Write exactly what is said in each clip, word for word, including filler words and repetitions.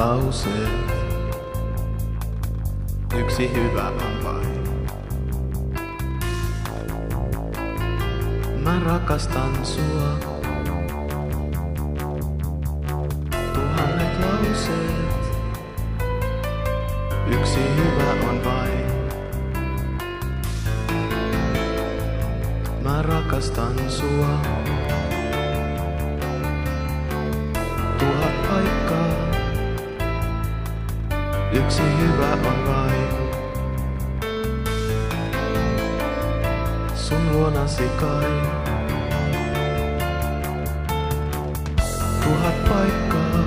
lauseet. Yksi hyvä on vain. Mä rakastan sua. Tuhannet lauseet. Yksi hyvä on vain. Mä rakastan sua. Tuhat paikkaa. Yksi hyvä on vain. Sun luonasi kai. Tuhat paikkaa.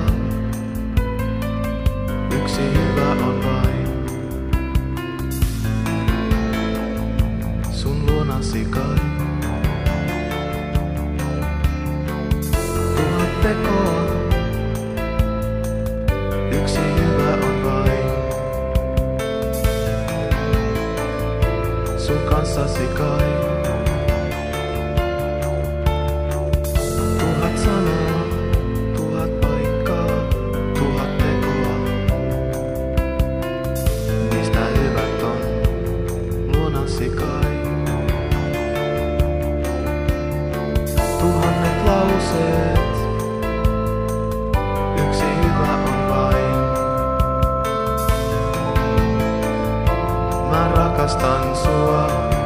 Yksi hyvä on vain. Sun luonasi kai. Tuhat tekoa. Yksi hyvä on vain. Sun kanssasi kai. Tuhat sanaa, tuhat paikkaa, tuhat tekoa. Mistä hyvät on luonasi kai. Tuhannet lauseet. Yksi hyvä on vain. Mä rakastan sua.